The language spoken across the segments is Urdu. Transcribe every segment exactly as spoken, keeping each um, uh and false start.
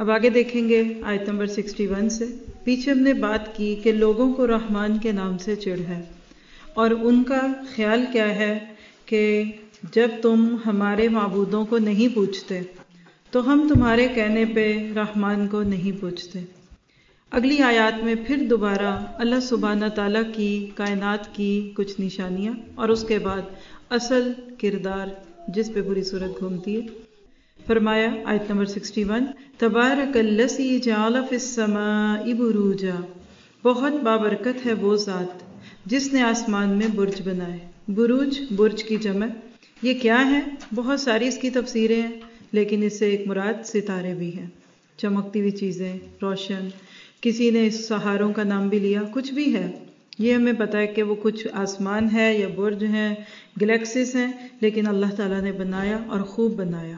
اب آگے دیکھیں گے آیت نمبر سکسٹی ون سے. پیچھے ہم نے بات کی کہ لوگوں کو رحمان کے نام سے چڑ ہے، اور ان کا خیال کیا ہے کہ جب تم ہمارے معبودوں کو نہیں پوچھتے تو ہم تمہارے کہنے پہ رحمان کو نہیں پوچھتے. اگلی آیات میں پھر دوبارہ اللہ سبحانہ تعالیٰ کی کائنات کی کچھ نشانیاں، اور اس کے بعد اصل کردار جس پہ پوری صورت گھومتی ہے. فرمایا آیت نمبر سکسٹی ون، تبارک الذی جعل فی السماء بروجا، بہت بابرکت ہے وہ ذات جس نے آسمان میں برج بنائے. بروج برج کی جمع. یہ کیا ہے؟ بہت ساری اس کی تفسیریں ہیں، لیکن اس سے ایک مراد ستارے بھی ہیں، چمکتی ہوئی چیزیں، روشن. کسی نے اس سہاروں کا نام بھی لیا، کچھ بھی ہے. یہ ہمیں پتہ ہے کہ وہ کچھ آسمان ہے یا برج ہیں، گلیکسیز ہیں، لیکن اللہ تعالیٰ نے بنایا اور خوب بنایا.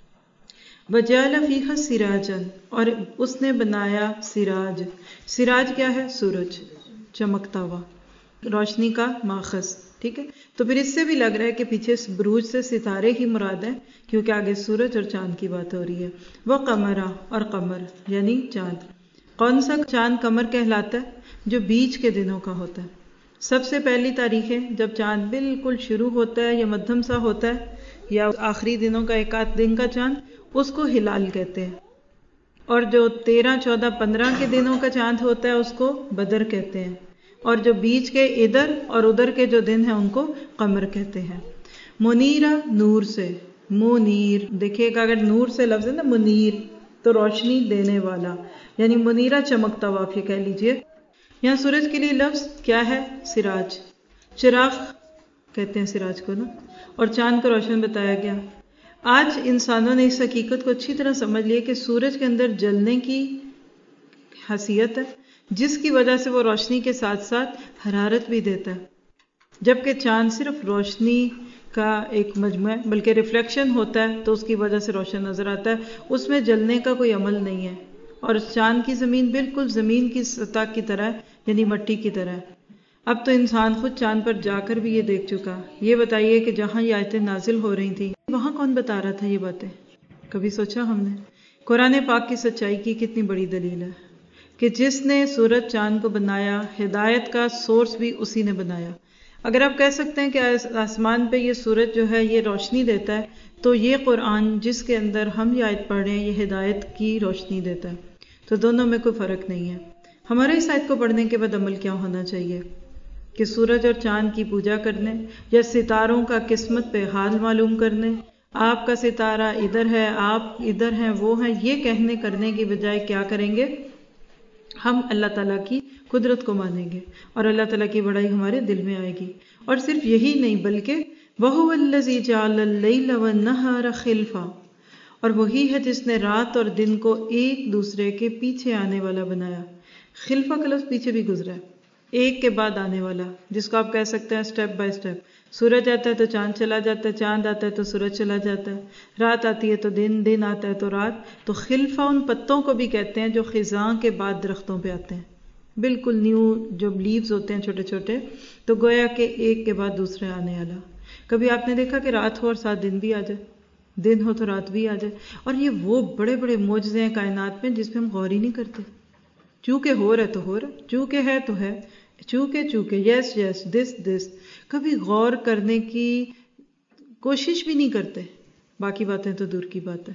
وَجَعَلَ فِيهَا سِرَاجًا، اور اس نے بنایا سراج. سراج کیا ہے؟ سورج، چمکتا ہوا، روشنی کا ماخذ. ٹھیک ہے، تو پھر اس سے بھی لگ رہا ہے کہ پیچھے بروج سے ستارے ہی مراد ہیں، کیونکہ آگے سورج اور چاند کی بات ہو رہی ہے. وَقَمَرًا، اور قمر یعنی چاند. کون سا چاند قمر کہلاتا ہے؟ جو بیچ کے دنوں کا ہوتا ہے. سب سے پہلی تاریخیں جب چاند بالکل شروع ہوتا ہے یا مدھم سا ہوتا ہے، یا آخری دنوں کا ایک آدھ دن کا چاند، اس کو ہلال کہتے ہیں. اور جو تیرہ چودہ پندرہ کے دنوں کا چاند ہوتا ہے اس کو بدر کہتے ہیں. اور جو بیچ کے ادھر اور ادھر کے جو دن ہیں ان کو قمر کہتے ہیں. منیرہ، نور سے. منیر دیکھیے گا، اگر نور سے لفظ ہے نا منیر تو روشنی دینے والا، یعنی منیرہ چمکتا ہوا، آپ یہ کہہ لیجئے. یہاں سورج کے لیے لفظ کیا ہے؟ سراج. چراغ کہتے ہیں سراج کو نا، اور چاند کو روشن بتایا گیا. آج انسانوں نے اس حقیقت کو اچھی طرح سمجھ لیا کہ سورج کے اندر جلنے کی حیثیت ہے، جس کی وجہ سے وہ روشنی کے ساتھ ساتھ حرارت بھی دیتا ہے، جبکہ چاند صرف روشنی کا ایک مجموعہ ہے، بلکہ ریفلیکشن ہوتا ہے تو اس کی وجہ سے روشن نظر آتا ہے، اس میں جلنے کا کوئی عمل نہیں ہے. اور چاند کی زمین بالکل زمین کی سطح کی طرح ہے، یعنی مٹی کی طرح ہے. اب تو انسان خود چاند پر جا کر بھی یہ دیکھ چکا. یہ بتائیے کہ جہاں یہ آیتیں نازل ہو رہی تھیں وہاں کون بتا رہا تھا یہ باتیں؟ کبھی سوچا ہم نے؟ قرآن پاک کی سچائی کی کتنی بڑی دلیل ہے کہ جس نے سورج چاند کو بنایا، ہدایت کا سورس بھی اسی نے بنایا. اگر آپ کہہ سکتے ہیں کہ آسمان پہ یہ سورج جو ہے یہ روشنی دیتا ہے، تو یہ قرآن جس کے اندر ہم یہ آیت پڑھ رہے ہیں یہ ہدایت کی روشنی دیتا ہے. تو دونوں میں کوئی فرق نہیں ہے. ہمارے اس آیت کو پڑھنے کے بعد عمل کیا ہونا چاہیے؟ کہ سورج اور چاند کی پوجا کرنے، یا ستاروں کا قسمت پہ حال معلوم کرنے، آپ کا ستارہ ادھر ہے، آپ ادھر ہیں، وہ ہیں، یہ کہنے کرنے کی بجائے کیا کریں گے؟ ہم اللہ تعالیٰ کی قدرت کو مانیں گے اور اللہ تعالیٰ کی بڑائی ہمارے دل میں آئے گی. اور صرف یہی نہیں بلکہ وَهُوَ الَّذِي جَعَلَ اللَّيْلَ وَالنَّهَارَ خِلْفًا، اور وہی ہے جس نے رات اور دن کو ایک دوسرے کے پیچھے آنے والا بنایا. خلفہ کا لفظ پیچھے بھی گزرا ہے، ایک کے بعد آنے والا، جس کو آپ کہہ سکتے ہیں سٹیپ بائی سٹیپ. سورج آتا ہے تو چاند چلا جاتا ہے، چاند آتا ہے تو سورج چلا جاتا ہے، رات آتی ہے تو دن، دن آتا ہے تو رات. تو خلفہ ان پتوں کو بھی کہتے ہیں جو خزاں کے بعد درختوں پہ آتے ہیں، بالکل نیو جو لیوز ہوتے ہیں چھوٹے چھوٹے. تو گویا کہ ایک کے بعد دوسرے آنے والا. کبھی آپ نے دیکھا کہ رات ہو اور ساتھ دن بھی آ جائے، دن ہو تو رات بھی آ جائے؟ اور یہ وہ بڑے بڑے معجزے ہیں کائنات میں جس پہ ہم غور ہی نہیں کرتے. چونکہ ہو رہا ہے تو ہو رہا ہے، چونکہ ہے تو ہے، چونکہ چونکہ یس یس دس دس. کبھی غور کرنے کی کوشش بھی نہیں کرتے، باقی باتیں تو دور کی بات ہے.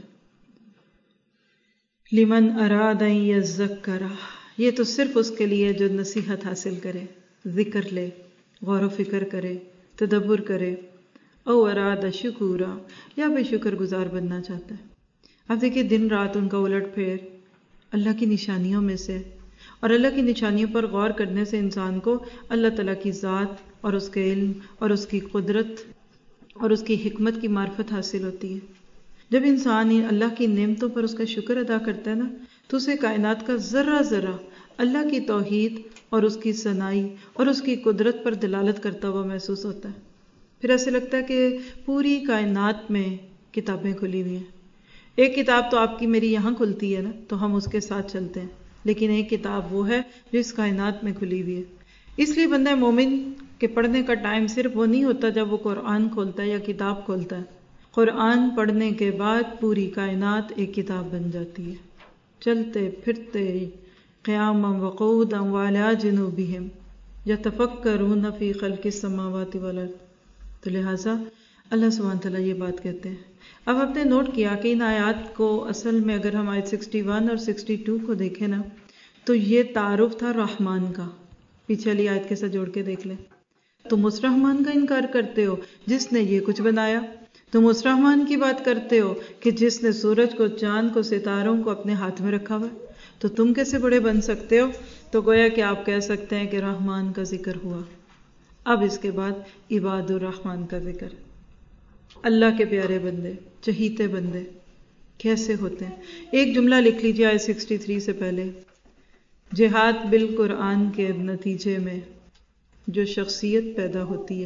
لمن اراد ان یذکر، یہ تو صرف اس کے لیے جو نصیحت حاصل کرے، ذکر لے، غور و فکر کرے، تدبر کرے. او اراد شکورا، یا بے شکر گزار بننا چاہتا ہے. اب دیکھیں دن رات ان کا الٹ پھیر اللہ کی نشانیوں میں سے، اور اللہ کی نشانیوں پر غور کرنے سے انسان کو اللہ تعالیٰ کی ذات اور اس کے علم اور اس کی قدرت اور اس کی حکمت کی معرفت حاصل ہوتی ہے. جب انسان اللہ کی نعمتوں پر اس کا شکر ادا کرتا ہے نا، تو اسے کائنات کا ذرہ ذرہ اللہ کی توحید اور اس کی ثنائی اور اس کی قدرت پر دلالت کرتا ہوا محسوس ہوتا ہے. پھر ایسے لگتا ہے کہ پوری کائنات میں کتابیں کھلی ہوئی ہیں. ایک کتاب تو آپ کی میری یہاں کھلتی ہے نا، تو ہم اس کے ساتھ چلتے ہیں، لیکن ایک کتاب وہ ہے جو اس کائنات میں کھلی ہوئی ہے. اس لیے بندہ مومن کے پڑھنے کا ٹائم صرف وہ نہیں ہوتا جب وہ قرآن کھولتا ہے یا کتاب کھولتا ہے. قرآن پڑھنے کے بعد پوری کائنات ایک کتاب بن جاتی ہے. چلتے پھرتے قیاما وقعودا وعلی جنوبہم یتفکرون فی خلق السماوات والارض. تو لہٰذا اللہ سبحانہ تعالیٰ یہ بات کہتے ہیں. اب آپ نے نوٹ کیا کہ ان آیات کو اصل میں اگر ہم آیت سکسٹی ون اور سکسٹی ٹو کو دیکھیں نا تو یہ تعارف تھا رحمان کا. پیچھے والی آیت کے ساتھ جوڑ کے دیکھ لیں. تم اس رحمان کا انکار کرتے ہو جس نے یہ کچھ بنایا. تم اس رحمان کی بات کرتے ہو کہ جس نے سورج کو، چاند کو، ستاروں کو اپنے ہاتھ میں رکھا ہوا ہے. تو تم کیسے بڑے بن سکتے ہو؟ تو گویا کہ آپ کہہ سکتے ہیں کہ رحمان کا ذکر ہوا. اب اس کے بعد عباد الرحمان کا ذکر. اللہ کے پیارے بندے، چہیتے بندے کیسے ہوتے ہیں؟ ایک جملہ لکھ لیجیے آیت سکسٹی تھری سے پہلے. جہاد بالقرآن کے نتیجے میں جو شخصیت پیدا ہوتی ہے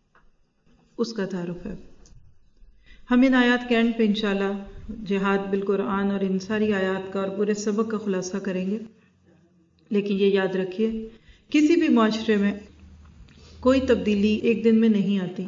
اس کا تعارف ہے. ہم ان آیات کے اینڈ پہ انشاءاللہ جہاد بالقرآن اور ان ساری آیات کا اور پورے سبق کا خلاصہ کریں گے. لیکن یہ یاد رکھیے کسی بھی معاشرے میں کوئی تبدیلی ایک دن میں نہیں آتی.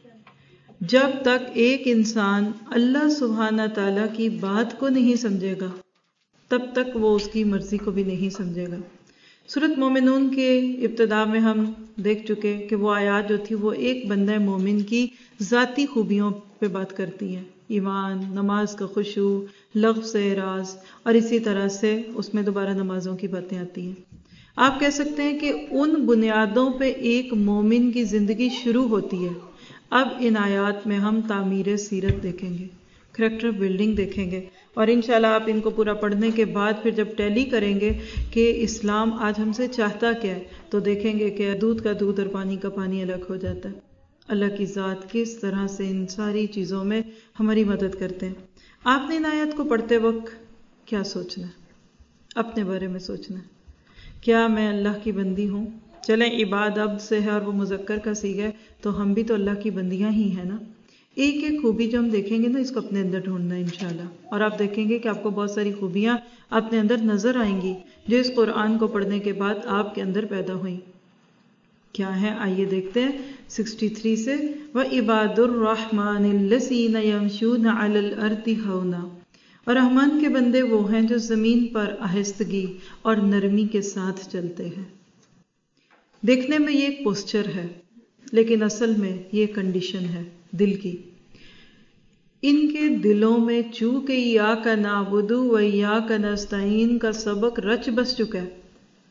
جب تک ایک انسان اللہ سبحانہ تعالیٰ کی بات کو نہیں سمجھے گا تب تک وہ اس کی مرضی کو بھی نہیں سمجھے گا. سورۃ مومنون کے ابتدا میں ہم دیکھ چکے کہ وہ آیات جو تھی وہ ایک بندہ مومن کی ذاتی خوبیوں پہ بات کرتی ہیں. ایمان، نماز کا خشوع، لغو سے اعراض، اور اسی طرح سے اس میں دوبارہ نمازوں کی باتیں آتی ہیں. آپ کہہ سکتے ہیں کہ ان بنیادوں پہ ایک مومن کی زندگی شروع ہوتی ہے. اب ان آیات میں ہم تعمیر سیرت دیکھیں گے، کریکٹر بلڈنگ دیکھیں گے، اور انشاءاللہ آپ ان کو پورا پڑھنے کے بعد پھر جب ٹیلی کریں گے کہ اسلام آج ہم سے چاہتا کیا ہے تو دیکھیں گے کہ دودھ کا دودھ اور پانی کا پانی الگ ہو جاتا ہے. اللہ کی ذات کس طرح سے ان ساری چیزوں میں ہماری مدد کرتے ہیں. آپ نے ان آیات کو پڑھتے وقت کیا سوچنا ہے؟ اپنے بارے میں سوچنا ہے. کیا میں اللہ کی بندی ہوں؟ چلیں عباد عبد سے ہے اور وہ مذکر کا صیغہ ہے تو ہم بھی تو اللہ کی بندیاں ہی ہیں نا. ایک ایک خوبی جو ہم دیکھیں گے نا اس کو اپنے اندر ڈھونڈنا ہے انشاءاللہ. اور آپ دیکھیں گے کہ آپ کو بہت ساری خوبیاں اپنے اندر نظر آئیں گی جو اس قرآن کو پڑھنے کے بعد آپ کے اندر پیدا ہوئیں. کیا ہے آئیے دیکھتے ہیں سکسٹی تھری سے. وَعِبَادُ الرَّحْمَنِ الَّذِينَ يَمْشُونَ عَلَى الْأَرْضِ هَوْنًا. اور رحمان کے بندے وہ ہیں جو زمین پر آہستگی اور نرمی کے ساتھ چلتے ہیں. دیکھنے میں یہ ایک پوسچر ہے لیکن اصل میں یہ کنڈیشن ہے دل کی. ان کے دلوں میں چونکہ ایاک نعبد و ایاک نستعین کا سبق رچ بس چکا ہے.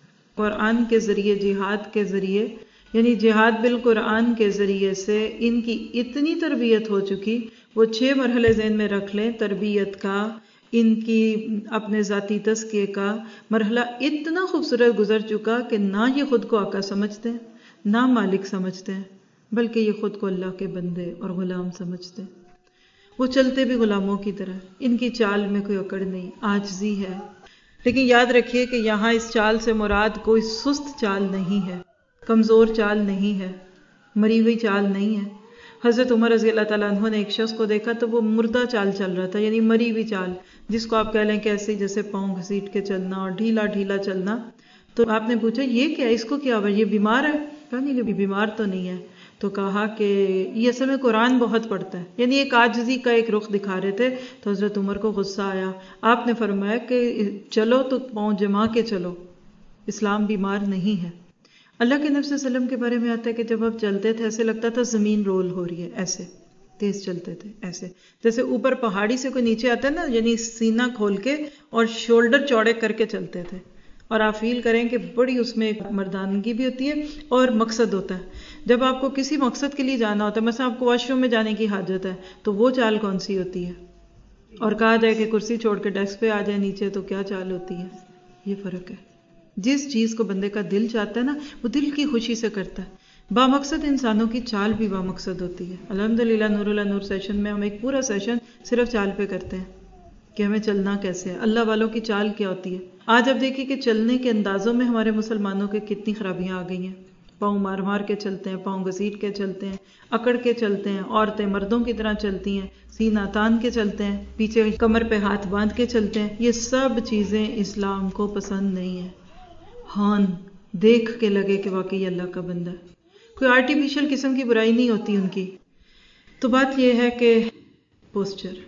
قرآن کے ذریعے، جہاد کے ذریعے، یعنی جہاد بالقرآن کے ذریعے سے ان کی اتنی تربیت ہو چکی. وہ چھ مرحلے ذہن میں رکھ لیں تربیت کا، ان کی اپنے ذاتی تزکیے کا مرحلہ اتنا خوبصورت گزر چکا کہ نہ یہ خود کو آقا سمجھتے ہیں، نہ مالک سمجھتے ہیں، بلکہ یہ خود کو اللہ کے بندے اور غلام سمجھتے ہیں. وہ چلتے بھی غلاموں کی طرح. ان کی چال میں کوئی اکڑ نہیں، عاجزی ہے. لیکن یاد رکھیے کہ یہاں اس چال سے مراد کوئی سست چال نہیں ہے، کمزور چال نہیں ہے، مری ہوئی چال نہیں ہے. حضرت عمر رضی اللہ تعالیٰ عنہ نے ایک شخص کو دیکھا تو وہ مردہ چال چل رہا تھا، یعنی مری ہوئی چال، جس کو آپ کہہ لیں کہ ایسے جیسے پاؤں گھسیٹ کے چلنا اور ڈھیلا ڈھیلا چلنا. تو آپ نے پوچھا یہ کیا، اس کو کیا ہوا، یہ بیمار ہے؟ کہا نہیں یہ بیمار تو نہیں ہے. تو کہا کہ یہ اصل میں قرآن بہت پڑھتا ہے، یعنی ایک عاجزی کا ایک رخ دکھا رہے تھے. تو حضرت عمر کو غصہ آیا. آپ نے فرمایا کہ چلو تو پاؤں جما کے چلو، اسلام بیمار نہیں ہے. اللہ کے نبی صلی اللہ علیہ وسلم کے بارے میں آتا ہے کہ جب آپ چلتے تھے ایسے لگتا تھا زمین رول ہو رہی ہے، ایسے تیز چلتے تھے، ایسے جیسے اوپر پہاڑی سے کوئی نیچے آتا ہے نا، یعنی سینہ کھول کے اور شولڈر چوڑے کر کے چلتے تھے. اور آپ فیل کریں کہ بڑی اس میں ایک مردانگی بھی ہوتی ہے اور مقصد ہوتا ہے. جب آپ کو کسی مقصد کے لیے جانا ہوتا ہے، مثلا آپ کو واش روم میں جانے کی حاجت ہے تو وہ چال کون سی ہوتی ہے؟ اور کہا جائے کہ کرسی چھوڑ کے ڈیسک پہ آ جائے نیچے تو کیا چال ہوتی ہے؟ یہ فرق ہے. جس چیز کو بندے کا دل چاہتا ہے نا وہ دل کی خوشی سے کرتا ہے. بامقصد انسانوں کی چال بھی بامقصد ہوتی ہے. الحمدللہ نور اللہ نور سیشن میں ہم ایک پورا سیشن صرف چال پہ کرتے ہیں کہ ہمیں چلنا کیسے ہے، اللہ والوں کی چال کیا ہوتی ہے. آج اب دیکھیے کہ چلنے کے اندازوں میں ہمارے مسلمانوں کے کتنی خرابیاں آ گئی ہیں. پاؤں مار مار کے چلتے ہیں، پاؤں گھسیٹ کے چلتے ہیں، اکڑ کے چلتے ہیں. عورتیں مردوں کی طرح چلتی ہیں، سینہ تان کے چلتے ہیں، پیچھے کمر پہ ہاتھ باندھ کے چلتے ہیں. یہ سب چیزیں اسلام کو پسند نہیں ہیں. ہاں دیکھ کے لگے کہ واقعی اللہ کا بندہ ہے. کوئی آرٹیفیشل قسم کی برائی نہیں ہوتی ان کی. تو بات یہ ہے کہ پوسچر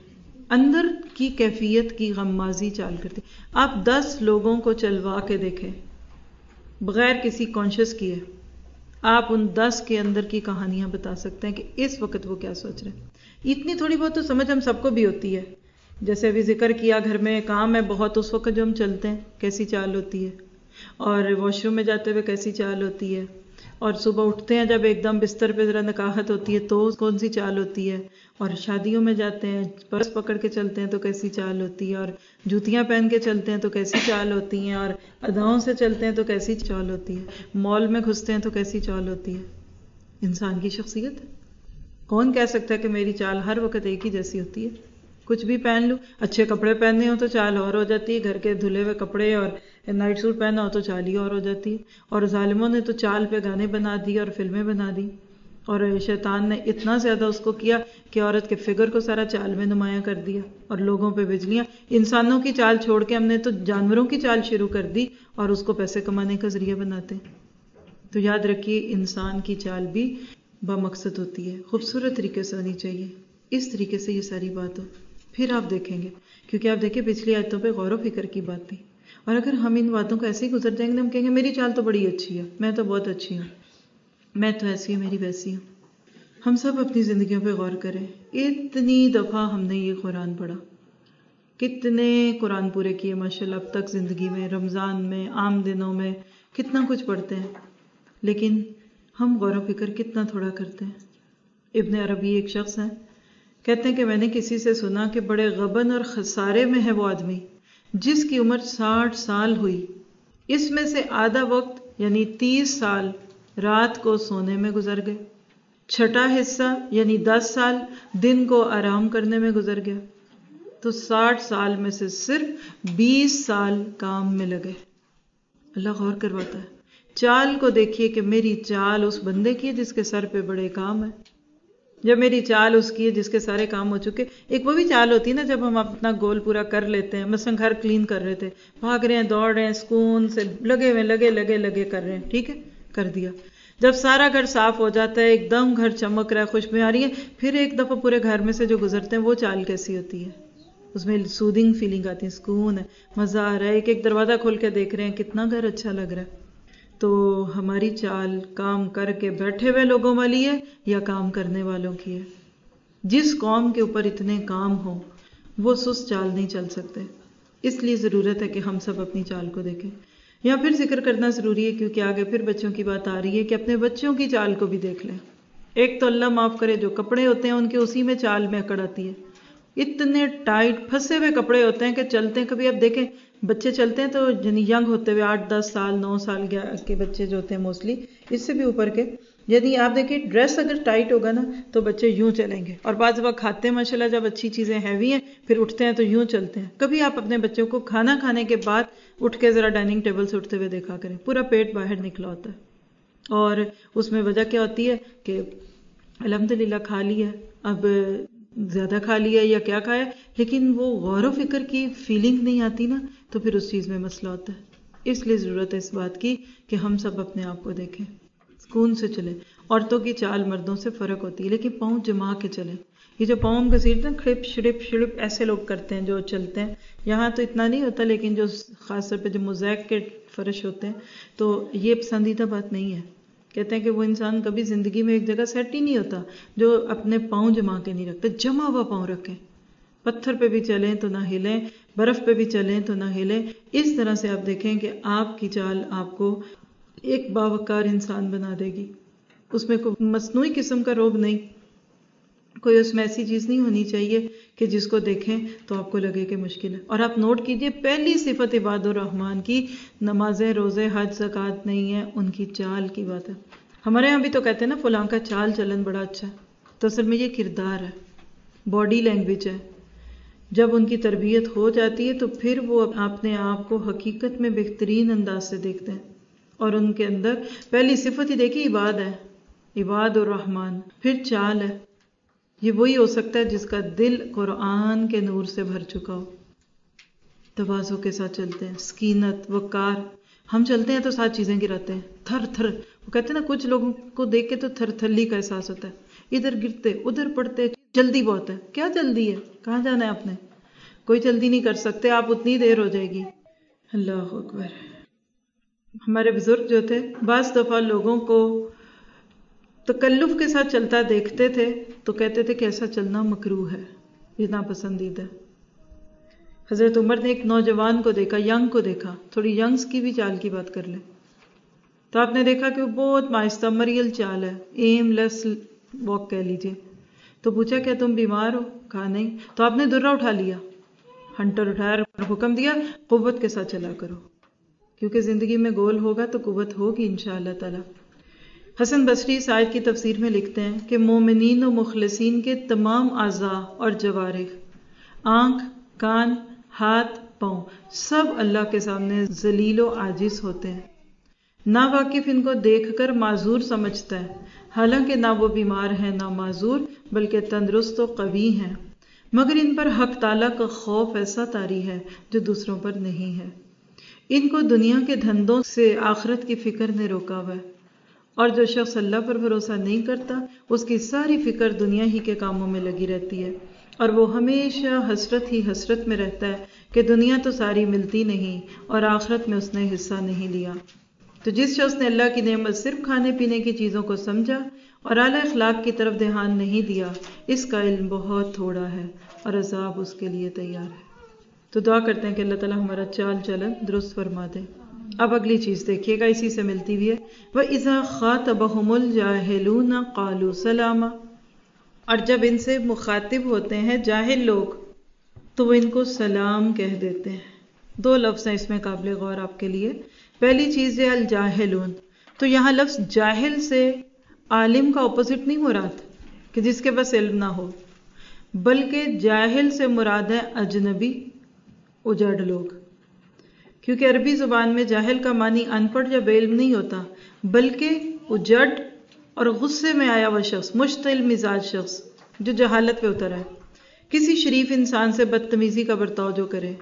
اندر کی کیفیت کی غمازی چال کرتی. آپ دس لوگوں کو چلوا کے دیکھیں بغیر کسی کانشیس کیے، آپ ان دس کے اندر کی کہانیاں بتا سکتے ہیں کہ اس وقت وہ کیا سوچ رہے ہیں. اتنی تھوڑی بہت تو سمجھ ہم سب کو بھی ہوتی ہے. جیسے ابھی ذکر کیا گھر میں کام ہے بہت، اس وقت جو ہم چلتے ہیں کیسی چال ہوتی ہے، اور واش روم میں جاتے ہوئے کیسی چال ہوتی ہے، اور صبح اٹھتے ہیں جب ایک دم بستر پہ ذرا نکاہت ہوتی ہے تو کون سی چال ہوتی ہے، اور شادیوں میں جاتے ہیں پرس پکڑ کے چلتے ہیں تو کیسی چال ہوتی ہے، اور جوتیاں پہن کے چلتے ہیں تو کیسی چال ہوتی ہیں، اور اداؤں سے چلتے ہیں تو کیسی چال ہوتی ہے، مال میں گھستے ہیں تو کیسی چال ہوتی ہے. انسان کی شخصیت ہے. کون کہہ سکتا ہے کہ میری چال ہر وقت ایک ہی جیسی ہوتی ہے؟ کچھ بھی پہن لوں، اچھے کپڑے پہننے ہو تو چال اور ہو جاتی ہے، گھر کے دھلے ہوئے کپڑے اور نائٹ سوٹ پہنا ہو تو چال ہی اور ہو جاتی ہے. اور ظالموں نے تو چال پہ گانے بنا دی اور فلمیں بنا دی، اور شیطان نے اتنا زیادہ اس کو کیا کہ عورت کے فگر کو سارا چال میں نمایاں کر دیا، اور لوگوں پہ بجلیاں. انسانوں کی چال چھوڑ کے ہم نے تو جانوروں کی چال شروع کر دی اور اس کو پیسے کمانے کا ذریعہ بناتے ہیں. تو یاد رکھیے انسان کی چال بھی بامقصد ہوتی ہے، خوبصورت طریقے سے ہونی چاہیے. اس طریقے سے یہ ساری بات ہو، پھر آپ دیکھیں گے. کیونکہ آپ دیکھیں پچھلی آیتوں پہ غور و فکر کی بات تھی، اور اگر ہم ان باتوں کو ایسے ہی گزر جائیں گے، ہم کہیں گے میری چال تو بڑی اچھی ہے، میں تو بہت اچھی ہوں، میں تو ایسی ہوں، میری ویسی ہوں. ہم سب اپنی زندگیوں پہ غور کریں. اتنی دفعہ ہم نے یہ قرآن پڑھا، کتنے قرآن پورے کیے ماشاءاللہ اب تک زندگی میں، رمضان میں، عام دنوں میں کتنا کچھ پڑھتے ہیں، لیکن ہم غور و فکر کتنا تھوڑا کرتے ہیں. ابن عربی ایک شخص ہیں، کہتے ہیں کہ میں نے کسی سے سنا کہ بڑے غبن اور خسارے میں ہے وہ آدمی جس کی عمر ساٹھ سال ہوئی، اس میں سے آدھا وقت یعنی تیس سال رات کو سونے میں گزر گئے، چھٹا حصہ یعنی دس سال دن کو آرام کرنے میں گزر گیا، تو ساٹھ سال میں سے صرف بیس سال کام میں لگے. اللہ غور کرواتا ہے. چال کو دیکھیے کہ میری چال اس بندے کی ہے جس کے سر پہ بڑے کام ہے، جب میری چال اس کی ہے جس کے سارے کام ہو چکے. ایک وہ بھی چال ہوتی ہے نا جب ہم اپنا گول پورا کر لیتے ہیں، مثلا گھر کلین کر رہے تھے، بھاگ رہے ہیں، دوڑ رہے ہیں، سکون سے لگے ہوئے لگے لگے لگے کر رہے ہیں، ٹھیک ہے کر دیا. جب سارا گھر صاف ہو جاتا ہے، ایک دم گھر چمک رہا ہے، خوشبوئیں آ رہی ہیں، پھر ایک دفعہ پورے گھر میں سے جو گزرتے ہیں وہ چال کیسی ہوتی ہے؟ اس میں سودنگ فیلنگ آتی ہے، سکون ہے، مزہ آ رہا ہے، ایک ایک دروازہ کھول کے دیکھ رہے ہیں کتنا گھر اچھا لگ رہا ہے. تو ہماری چال کام کر کے بیٹھے ہوئے لوگوں والی ہے یا کام کرنے والوں کی ہے؟ جس قوم کے اوپر اتنے کام ہوں وہ سست چال نہیں چل سکتے. اس لیے ضرورت ہے کہ ہم سب اپنی چال کو دیکھیں. یہاں پھر ذکر کرنا ضروری ہے کیونکہ آگے پھر بچوں کی بات آ رہی ہے کہ اپنے بچوں کی چال کو بھی دیکھ لیں. ایک تو اللہ معاف کرے جو کپڑے ہوتے ہیں ان کے اسی میں چال میں اکڑ آتی ہے. اتنے ٹائٹ پھنسے ہوئے کپڑے ہوتے ہیں کہ چلتے ہیں، کبھی آپ دیکھیں بچے چلتے ہیں تو یعنی ینگ ہوتے ہوئے آٹھ دس سال نو سال کے بچے جو ہوتے ہیں موسٹلی اس سے بھی اوپر کے، یعنی آپ دیکھیں ڈریس اگر ٹائٹ ہوگا نا تو بچے یوں چلیں گے. اور بعض وقت کھاتے ہیں ماشاءاللہ جب اچھی چیزیں ہیوی ہیں پھر اٹھتے ہیں تو یوں چلتے ہیں. کبھی آپ اپنے بچوں کو کھانا کھانے کے بعد اٹھ کے ذرا ڈائننگ ٹیبل سے اٹھتے ہوئے دیکھا کریں، پورا پیٹ باہر نکلا ہوتا ہے. اور اس میں وجہ کیا ہوتی ہے کہ الحمدللہ کھا لیا، اب زیادہ کھا لیا یا کیا کھایا، لیکن وہ غور و فکر کی فیلنگ نہیں آتی نا، تو پھر اس چیز میں مسئلہ ہوتا ہے. اس لیے ضرورت ہے اس بات کی کہ ہم سب اپنے آپ کو دیکھیں، سکون سے چلیں. عورتوں کی چال مردوں سے فرق ہوتی ہے لیکن پاؤں جما کے چلیں. یہ جو پاؤں ہم گھسیٹتے ہیں کھڑپ شڑپ شڑپ ایسے لوگ کرتے ہیں جو چلتے ہیں، یہاں تو اتنا نہیں ہوتا لیکن جو خاص طور پہ جو موزیک کے فرش ہوتے ہیں تو یہ پسندیدہ بات نہیں ہے. کہتے ہیں کہ وہ انسان کبھی زندگی میں ایک جگہ سیٹ ہی نہیں ہوتا جو اپنے پاؤں جما کے نہیں رکھتے. جمع ہوا پاؤں رکھیں، پتھر پہ بھی چلیں تو نہ ہلیں، برف پہ بھی چلیں تو نہ ہلیں. اس طرح سے آپ دیکھیں کہ آپ کی چال آپ کو ایک باوقار انسان بنا دے گی. اس میں کوئی مصنوعی قسم کا روب نہیں، کوئی اس میں ایسی چیز نہیں ہونی چاہیے کہ جس کو دیکھیں تو آپ کو لگے کہ مشکل ہے. اور آپ نوٹ کیجئے پہلی صفت عباد الرحمن کی نمازیں، روزے، حج، زکوٰۃ نہیں ہے، ان کی چال کی بات ہے. ہمارے ہاں بھی تو کہتے ہیں نا فلاں کا چال چلن بڑا اچھا ہے، تو اصل میں یہ کردار ہے، باڈی لینگویج ہے. جب ان کی تربیت ہو جاتی ہے تو پھر وہ اپنے آپ کو حقیقت میں بہترین انداز سے دیکھتے ہیں. اور ان کے اندر پہلی صفت ہی دیکھیے عباد ہے، عباد الرحمن. پھر چال ہے، یہ وہی ہو سکتا ہے جس کا دل قرآن کے نور سے بھر چکا ہو. تواضع کے ساتھ چلتے ہیں، سکینت، وقار. ہم چلتے ہیں تو سات چیزیں گراتے ہیں، تھر تھر. وہ کہتے ہیں نا کچھ لوگوں کو دیکھ کے تو تھر تھلی کا احساس ہوتا ہے، ادھر گرتے ادھر پڑتے. جلدی بہت ہے. کیا جلدی ہے؟ کہاں جانا ہے آپ نے؟ کوئی جلدی نہیں کر سکتے آپ، اتنی دیر ہو جائے گی. اللہ اکبر. ہمارے بزرگ جو تھے بعض دفعہ لوگوں کو تکلف کے ساتھ چلتا دیکھتے تھے تو کہتے تھے کہ ایسا چلنا مکروہ ہے، یہ ناپسندیدہ ہے. حضرت عمر نے ایک نوجوان کو دیکھا، ینگ کو دیکھا، تھوڑی ینگز کی بھی چال کی بات کر لیں تو آپ نے دیکھا کہ وہ بہت آہستہ مریل چال ہے، ایم لیس واک کہہ لیجیے. تو پوچھا کیا تم بیمار ہو؟ کہا نہیں. تو آپ نے درہ اٹھا لیا، ہنٹر اٹھایا اور حکم دیا قوت کے ساتھ چلا کرو، کیونکہ زندگی میں گول ہوگا تو قوت ہوگی انشاءاللہ تعالی. حسن بصری اس آیت کی تفسیر میں لکھتے ہیں کہ مومنین و مخلصین کے تمام اعضاء اور جوارح، آنکھ، کان، ہاتھ، پاؤں، سب اللہ کے سامنے ذلیل و عاجز ہوتے ہیں. ناواقف ان کو دیکھ کر معذور سمجھتا ہے، حالانکہ نہ وہ بیمار ہیں نہ معذور، بلکہ تندرست و قوی ہیں، مگر ان پر حق تعالیٰ کا خوف ایسا طاری ہے جو دوسروں پر نہیں ہے. ان کو دنیا کے دھندوں سے آخرت کی فکر نے روکا ہوا ہے، اور جو شخص اللہ پر بھروسہ نہیں کرتا اس کی ساری فکر دنیا ہی کے کاموں میں لگی رہتی ہے، اور وہ ہمیشہ حسرت ہی حسرت میں رہتا ہے کہ دنیا تو ساری ملتی نہیں اور آخرت میں اس نے حصہ نہیں لیا. تو جس شخص نے اللہ کی نعمت صرف کھانے پینے کی چیزوں کو سمجھا اور اعلیٰ اخلاق کی طرف دھیان نہیں دیا، اس کا علم بہت تھوڑا ہے اور عذاب اس کے لیے تیار ہے. تو دعا کرتے ہیں کہ اللہ تعالیٰ ہمارا چال چلن درست فرما دے. اب اگلی چیز دیکھیے گا، اسی سے ملتی ہوئی ہے، وَإِذَا خَاطَبَهُمُ الْجَاهِلُونَ قَالُوا سَلَامًا. اور جب ان سے مخاطب ہوتے ہیں جاہل لوگ تو وہ ان کو سلام کہہ دیتے ہیں. دو لفظ ہیں اس میں قابل غور آپ کے لیے. پہلی چیز ہے الجاہلون. تو یہاں لفظ جاہل سے عالم کا اپوزٹ نہیں مراد کہ جس کے پاس علم نہ ہو، بلکہ جاہل سے مراد ہے اجنبی، اجڑ لوگ. کیونکہ عربی زبان میں جاہل کا معنی ان پڑھ یا بے علم نہیں ہوتا، بلکہ اجڑ اور غصے میں آیا ہوا شخص، مشتعل مزاج شخص جو جہالت پہ اترا ہے، کسی شریف انسان سے بدتمیزی کا برتاؤ جو کرے.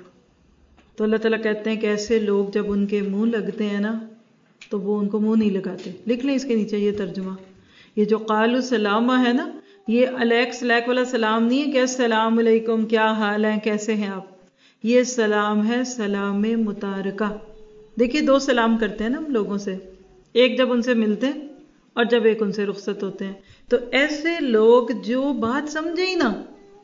تو اللہ تعالیٰ کہتے ہیں کہ ایسے لوگ جب ان کے منہ لگتے ہیں نا تو وہ ان کو منہ نہیں لگاتے. لکھ لیں اس کے نیچے یہ ترجمہ. یہ جو قالوا سلامہ ہے نا، یہ الیک سلیک والا سلام نہیں ہے کہ السلام علیکم کیا حال ہے کیسے ہیں آپ. یہ سلام ہے سلام متارکہ. دیکھیے دو سلام کرتے ہیں نا ہم لوگوں سے، ایک جب ان سے ملتے ہیں اور جب ایک ان سے رخصت ہوتے ہیں. تو ایسے لوگ جو بات سمجھے ہی نہ،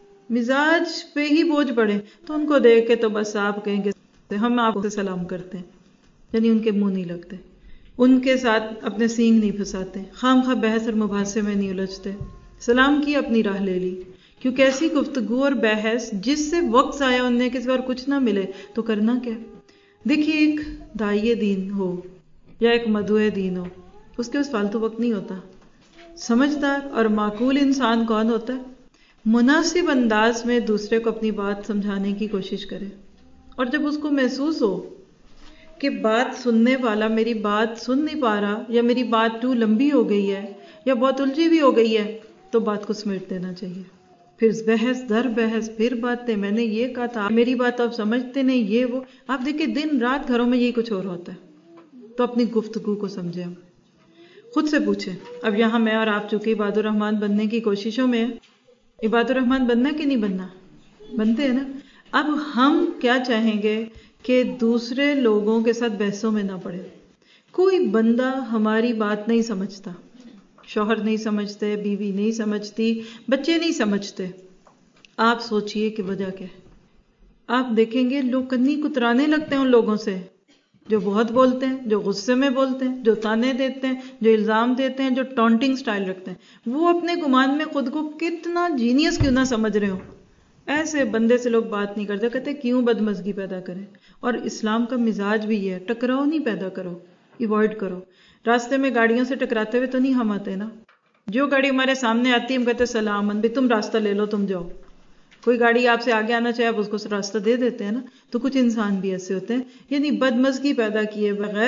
مزاج پہ ہی بوجھ پڑے، تو ان کو دیکھ کے تو بس آپ کہیں گے ہم آپ سے سلام کرتے ہیں، یعنی ان کے منہ نہیں لگتے، ان کے ساتھ اپنے سینگ نہیں پھنساتے، خام خواہ بحث اور مباحثے میں نہیں الجھتے. سلام کی اپنی راہ لے لی. کیونکہ ایسی گفتگو اور بحث جس سے وقت ضائع ہونے کے سوا اور کچھ نہ ملے تو کرنا کیا. دیکھیے ایک داعیے دین ہو یا ایک مدعو دین ہو، اس کے پاس فالتو وقت نہیں ہوتا. سمجھدار اور معقول انسان کون ہوتا ہے؟ مناسب انداز میں دوسرے کو اپنی بات سمجھانے کی کوشش کرے، اور جب اس کو محسوس ہو کہ بات سننے والا میری بات سن نہیں پا رہا، یا میری بات ٹو لمبی ہو گئی ہے یا بہت الجھی بھی ہو گئی ہے، تو بات کو سمیٹ دینا چاہیے. پھر بحث در بحث، پھر باتیں، میں نے یہ کہا تھا میری بات آپ سمجھتے نہیں، یہ وہ. آپ دیکھیں دن رات گھروں میں یہی کچھ اور ہوتا ہے. تو اپنی گفتگو کو سمجھیں، خود سے پوچھیں. اب یہاں میں اور آپ چونکہ عباد الرحمن بننے کی کوششوں میں ہیں، عباد الرحمن بننا کہ نہیں بننا؟ بنتے ہیں نا. اب ہم کیا چاہیں گے کہ دوسرے لوگوں کے ساتھ بحثوں میں نہ پڑے. کوئی بندہ ہماری بات نہیں سمجھتا، شوہر نہیں سمجھتے، بیوی نہیں سمجھتی، بچے نہیں سمجھتے. آپ سوچئے کہ وجہ کیا ہے. آپ دیکھیں گے لوگ کنی کترانے لگتے ہیں ان لوگوں سے جو بہت بولتے ہیں، جو غصے میں بولتے ہیں، جو تانے دیتے ہیں، جو الزام دیتے ہیں، جو ٹونٹنگ سٹائل رکھتے ہیں. وہ اپنے گمان میں خود کو کتنا جینیس کیوں نہ سمجھ رہے ہوں، ایسے بندے سے لوگ بات نہیں کرتے. کہتے کیوں بدمزگی پیدا کریں. اور اسلام کا مزاج بھی ہے، ٹکراؤ نہیں پیدا کرو، ایوائڈ کرو. راستے میں گاڑیوں سے ٹکراتے ہوئے تو نہیں ہم آتے نا. جو گاڑی ہمارے سامنے آتی ہے ہم کہتے سلام بھی تم راستہ لے لو، تم جاؤ. کوئی گاڑی آپ سے آگے آنا چاہے آپ اس کو راستہ دے دیتے ہیں نا. تو کچھ انسان بھی ایسے ہوتے ہیں، یعنی بدمزگی پیدا کیے بغیر